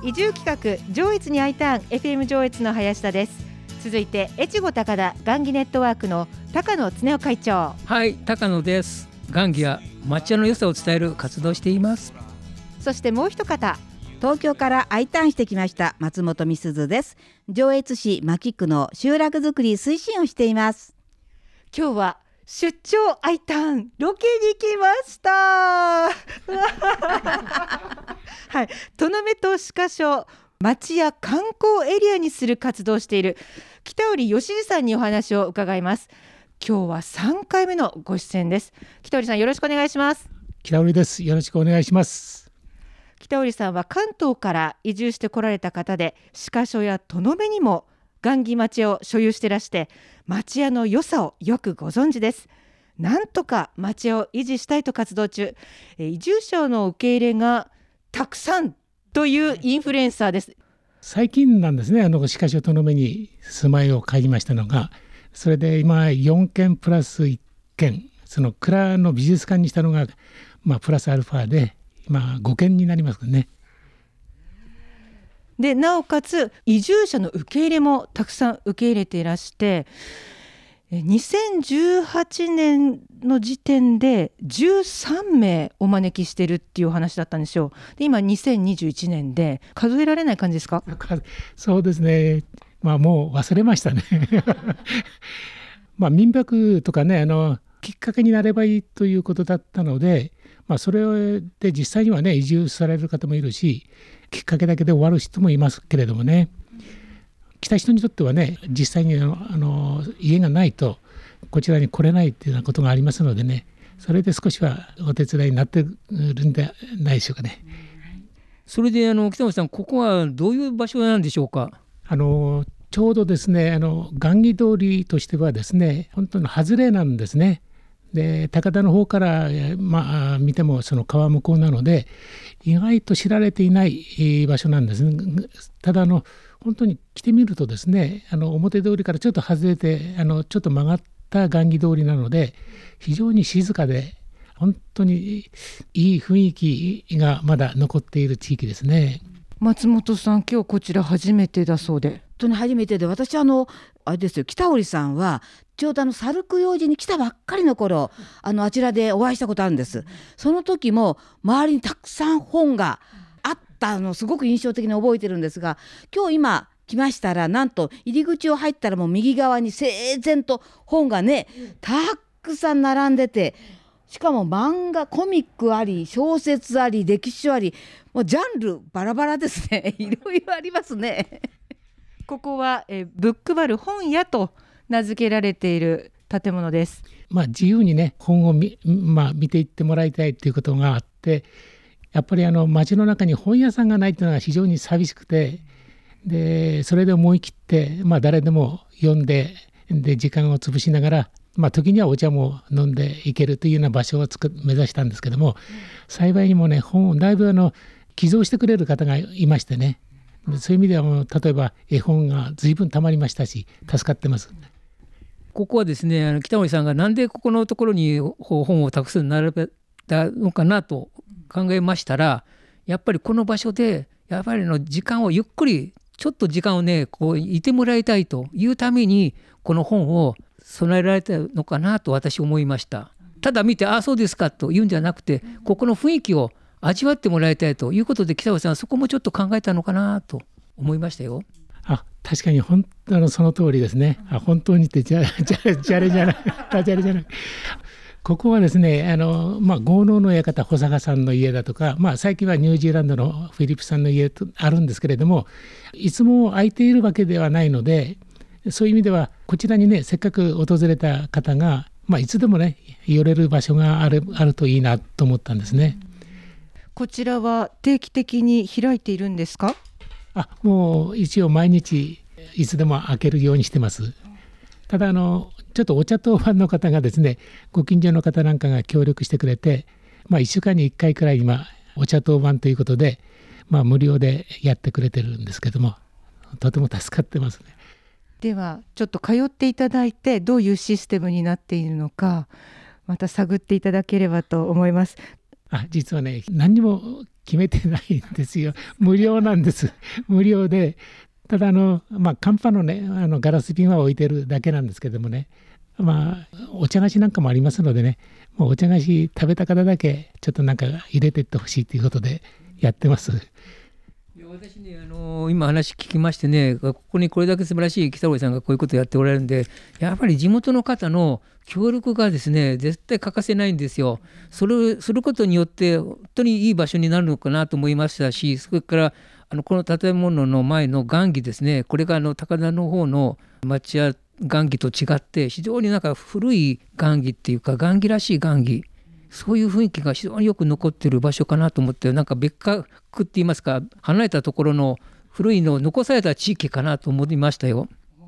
移住企画上越に I ターン FM 上越の林田です。続いて越後高田雁木ネットワークの高野恒夫会長。 はい、高野です。雁木は町屋の良さを伝える活動をしています。 そしてもう一方、 東京から I ターンしてきました松本美鈴です。上越市牧区の集落づくり推進をしています。 今日は出張 I ターンロケに来ましたはい、とのめと鹿所町や観光エリアにする活動をしている北織義二さんにお話を伺います。今日は3回目のご出演です。北織さん、よろしくお願いします。 北織です。よろしくお願いします。 北織さんは関東から移住してこられた方で、鹿所やとのめにも雁木町屋を所有してらして、町屋の良さをよくご存知です。なんとか町屋を維持したいと活動中、移住者の受け入れがたくさんというインフルエンサーです。 最近なんですね。鹿所とのめに住まいを買いましたのが、それで今4軒プラス1軒、その蔵の美術館にしたのが、プラスアルファで今5軒になりますね。 でなおかつ移住者の受け入れもたくさん受け入れていらして、2018年の時点で13名お招きしてるっていうお話だったんですよ。で今2021年で数えられない感じですか？ そうですね。もう忘れましたね民泊とかね、きっかけになればいいということだったので、それで実際にはね移住される方もいるし、きっかけだけで終わる人もいますけれどもね、来た人にとってはね、実際に家がないとこちらに来れないっていうようなことがありますのでね、それで少しはお手伝いになってるんではないでしょうかね。 それで北野さん、ここはどういう場所なんでしょうか？ ちょうどですね、雁木通りとしてはですね、本当に外れなんですね。で高田の方から、見てもその川向こうなので意外と知られていない場所なんですね。ただ本当に来てみるとですね、表通りからちょっと外れてちょっと曲がった雁木通りなので、非常に静かで本当にいい雰囲気がまだ残っている地域ですね。 松本さん、今日こちら初めてだそうで。 本当に初めてで、私あれですよ、北織さんはちょうど猿供養寺に来たばっかりの頃、あちらでお会いしたことあるんです。その時も周りにたくさん本があったのすごく印象的に覚えてるんですが、今来ましたら、なんと入り口を入ったらもう右側に整然と本がねたくさん並んでて、しかも漫画、コミックあり、小説あり、歴史書あり、もうジャンルバラバラですねいろいろありますね。 ここはブックバル本屋と名付けられている建物です。 自由にね本を見ていってもらいたいということがあって、やっぱり街の中に本屋さんがないというのは非常に寂しくて、でそれで思い切って、誰でも読んで、時間を潰しながら、時にはお茶も飲んでいけるというような場所を目指したんですけども、幸いにもね本をだいぶ寄贈してくれる方がいましてね、そういう意味では例えば絵本が随分たまりましたし助かってます。 ここはですね、北森さんがなんでここのところに本をたくさん並べたのかなと考えましたら、やっぱりこの場所でやっぱり時間をゆっくりちょっと時間をねいてもらいたいというためにこの本を備えられたのかなと私思いました。ただ見てそうですかというんじゃなくて、ここの雰囲気を味わってもらいたいということで、北尾さんそこもちょっと考えたのかなと思いましたよ。 確かにその通りですね。本当にってじゃれじゃないここはですね、豪農の館保坂さんの家だとか、最近はニュージーランドのフィリップさんの家とあるんですけれども、いつも空いているわけではないので、そういう意味ではこちらにねせっかく訪れた方が、いつでもね寄れる場所があるといいなと思ったんですね。 こちらは定期的に開いているんですか？ もう一応毎日いつでも開けるようにしてます。ただちょっとお茶当番の方がですね、ご近所の方なんかが協力してくれて、1週間に1回くらい今お茶当番ということで、無料でやってくれてるんですけども、とても助かってますね。 ではちょっと通っていただいて、どういうシステムになっているのかまた探っていただければと思います。 実はね何にも決めてないんですよ。無料なんです。無料で、ただカンパのねガラス瓶は置いてるだけなんですけどもね、お茶菓子なんかもありますのでね、もうお茶菓子食べた方だけちょっとなんか入れてってほしいということでやってます。 いや私ね、今話聞きましてね、ここにこれだけ素晴らしい北堀さんがこういうことをやっておられるんで、やっぱり地元の方の協力がですね絶対欠かせないんですよ。それをすることによって本当にいい場所になるのかなと思いましたし、それからこの建物の前の雁木ですね、これが高田の方の町屋雁木と違って非常になんか古い雁木っていうか雁木らしい雁木、そういう雰囲気が非常によく残っている場所かなと思って、なんか別格って言いますか、離れたところの古いのを残された地域かなと思いましたよ。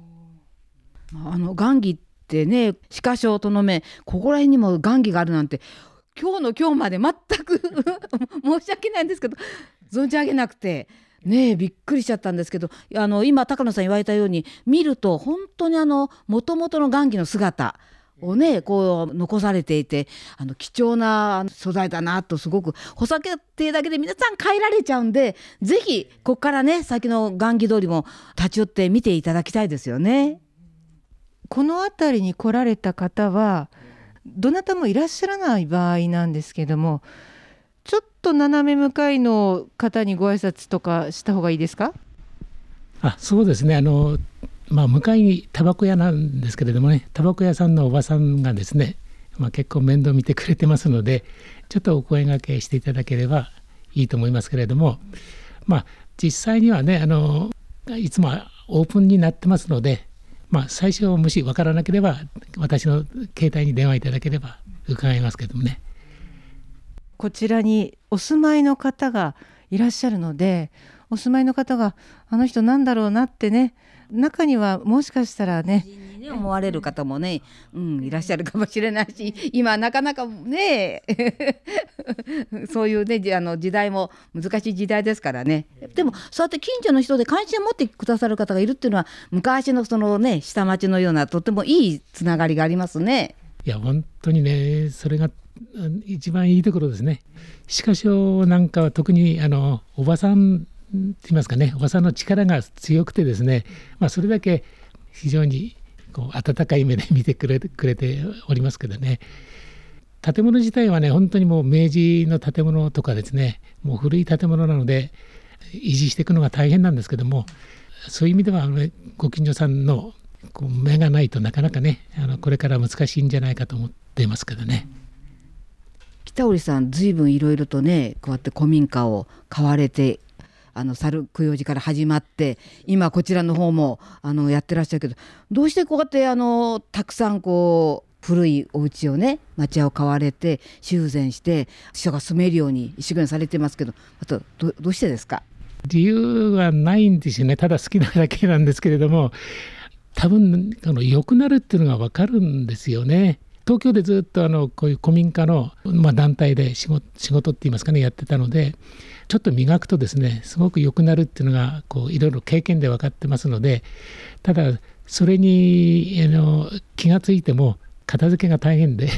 雁木ってね、鹿匠との目、ここら辺にも雁木があるなんて今日まで全く申し訳ないんですけど存じ上げなくてね、びっくりしちゃったんですけど、今高野さん言われたように見ると本当に元々の雁木の姿をねこう残されていて、貴重な素材だなとすごく、穂先っていうだけで皆さん帰られちゃうんで、ぜひここからね先の雁木通りも立ち寄って見ていただきたいですよね。 この辺りに来られた方はどなたもいらっしゃらない場合なんですけども、ちょっと斜め向かいの方にご挨拶とかした方がいいですか？ そうですね、向かいにタバコ屋なんですけれどもね、タバコ屋さんのおばさんがですね、結構面倒見てくれてますので、ちょっとお声掛けしていただければいいと思いますけれども、実際にはねいつもオープンになってますので、最初もし分からなければ私の携帯に電話いただければ伺いますけどもね。 こちらにお住まいの方がいらっしゃるので、お住まいの方があの人なんだろうなってね、中にはもしかしたらね思われる方もね、いらっしゃるかもしれないし、今なかなかねそういうね時代も難しい時代ですからね。でもそうやって近所の人で関心を持ってくださる方がいるっていうのは、昔のそのね下町のようなとてもいいつながりがありますね。 いや本当にね、それが一番いいところですね。鹿匠なんかは特におばさんって言いますかね、おばさんの力が強くてですね、それだけ非常に温かい目で見てくれておりますけどね。建物自体はね本当にもう明治の建物とかですね、もう古い建物なので維持していくのが大変なんですけども、そういう意味ではご近所さんの目がないとなかなかねこれから難しいんじゃないかと思っていますけどね。 北織さんずいぶんいろいろとねこうやって古民家を買われて、猿供養寺から始まって今こちらの方もやってらっしゃるけど、どうしてこうやってたくさん古いお家をね町屋を買われて修繕して人が住めるように一生懸命されてますけど、あと どうしてですか？ 理由はないんですよね。ただ好きなだけなんですけれども、多分良くなるっていうのが分かるんですよね。東京でずっとこういう古民家の、団体で仕事って言いますかねやってたので、ちょっと磨くとですねすごく良くなるっていうのがいろいろ経験で分かってますので、ただそれに気がついても片付けが大変で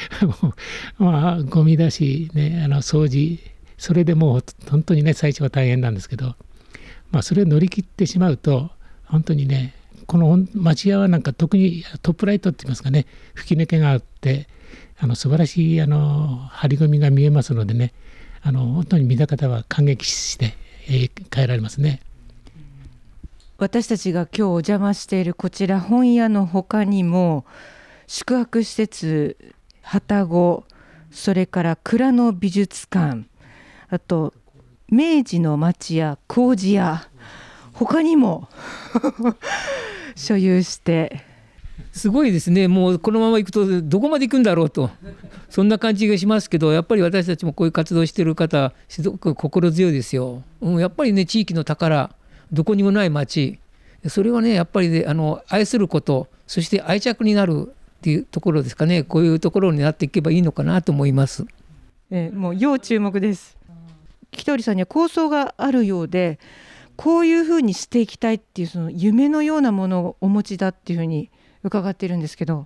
ゴミ出し、ね、掃除、それでもう本当にね最初は大変なんですけど、それを乗り切ってしまうと本当にね、この町屋はなんか特にトップライトって言いますかね、吹き抜けがあって素晴らしい張り込みが見えますのでね、本当に見た方は感激して、帰られますね。 私たちが今日お邪魔しているこちら本屋の他にも宿泊施設旅籠、それから蔵の美術館、あと明治の町屋麹屋、他にも所有して、 すごいですね。もうこのまま行くとどこまで行くんだろうと、そんな感じがしますけど、やっぱり私たちもこういう活動している方すごく心強いですよ。やっぱりね地域の宝、どこにもない町、それはねやっぱりね愛すること、そして愛着になるっていうところですかね。こういうところになっていけばいいのかなと思います。 もう要注目です。北織さんには構想があるようで、こういうふうにしていきたいっていうその夢のようなものをお持ちだっていうふうに伺っているんですけど。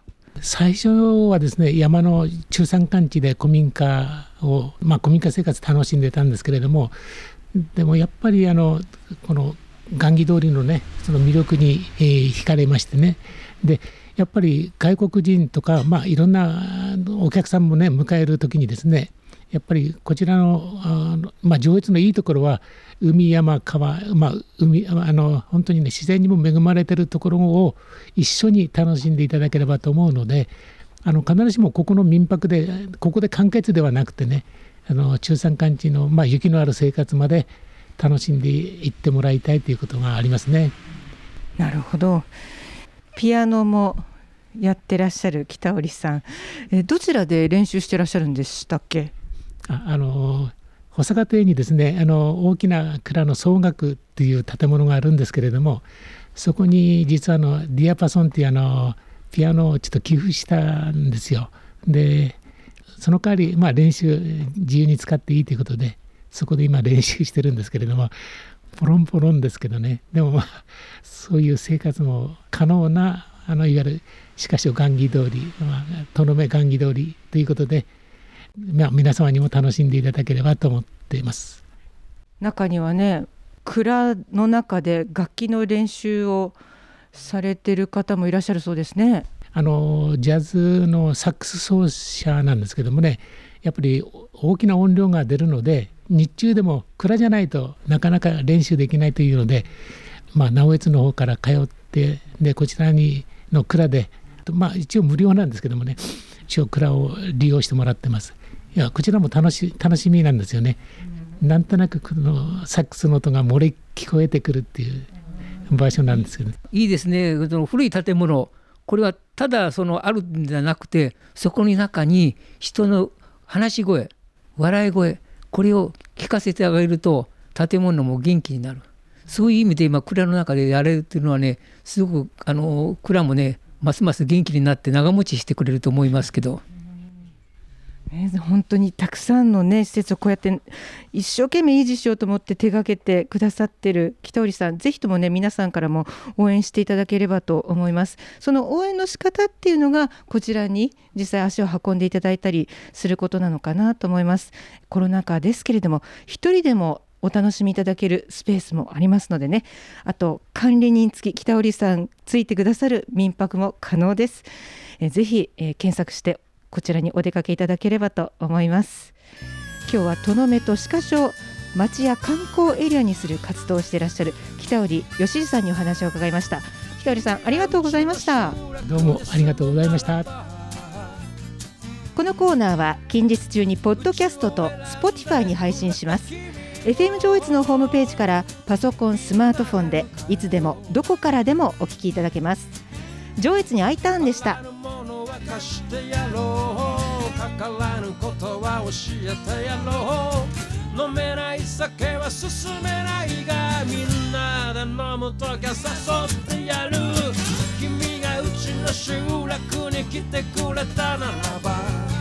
最初はですね、山の中山間地で古民家生活楽しんでたんですけれども、でもやっぱりこの雁木通りのね、その魅力に、惹かれましてね。でやっぱり外国人とか、いろんなお客さんもね迎える時にですね、やっぱりこちらの上越のいいところは海山川、本当にね自然にも恵まれてるところを一緒に楽しんでいただければと思うので、必ずしもここの民泊でここで完結ではなくてね、中山間地の、雪のある生活まで楽しんでいってもらいたいということがありますね。 なるほど。ピアノもやってらっしゃる北織さん、どちらで練習してらっしゃるんでしたっけ？ 保坂邸にですね、大きな蔵の総楽っていう建物があるんですけれども、そこに実はディアパソンっていうピアノをちょっと寄付したんですよ。でその代わり、練習自由に使っていいということで、そこで今練習してるんですけれども、ポロンポロンですけどね、でもそういう生活も可能な、いわゆるしかし雁木通り、とのめ雁木通りということで、皆様にも楽しんでいただければと思っています。 中にはね、蔵の中で楽器の練習をされてる方もいらっしゃるそうですね。 ジャズのサックス奏者なんですけどもね、やっぱり大きな音量が出るので、日中でも蔵じゃないとなかなか練習できないというので、直江津の方から通って、でこちらの蔵で、一応無料なんですけどもね、一応蔵を利用してもらってます。いやこちらも楽しみなんですよね。なんとなくこのサックスの音が漏れ聞こえてくるっていう場所なんですけど、ね、 いいですね。その古い建物、これはただあるんじゃなくて、そこに中に人の話し声、笑い声、これを聞かせてあげると建物も元気になる。そういう意味で今蔵の中でやれるっていうのはね、すごく蔵もねますます元気になって長持ちしてくれると思いますけど、 本当にたくさんのね施設をこうやって一生懸命維持しようと思って手がけてくださってる北織さん、ぜひともね皆さんからも応援していただければと思います。その応援の仕方っていうのがこちらに実際足を運んでいただいたりすることなのかなと思います。コロナ禍ですけれども、一人でもお楽しみいただけるスペースもありますのでね、あと管理人付き北織さんついてくださる民泊も可能です。ぜひ、検索してこちらにお出かけいただければと思います。今日はとのめと鹿匠、町や観光エリアにする活動をしていらっしゃる北織義二さんにお話を伺いました。北織さん、ありがとうございました。 どうもありがとうございました。 このコーナーは近日中にポッドキャストと Spotify に配信します。FM 上越のホームページからパソコン、スマートフォンでいつでもどこからでもお聞きいただけます。上越に Iターンでした。貸してやろう、かからぬことは教えてやろう、飲めない酒は進めないが、みんなで飲むときは誘ってやる、君がうちの集落に来てくれたならば、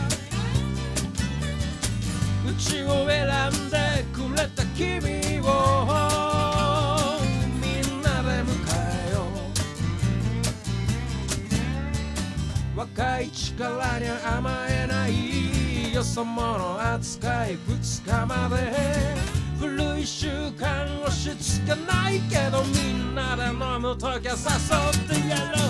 うちを選んでくれた君をみんなで迎えよう、若い力に甘えないよそ者扱い2日まで、古い習慣押し付けないけど、みんなで飲むときは誘ってやろう。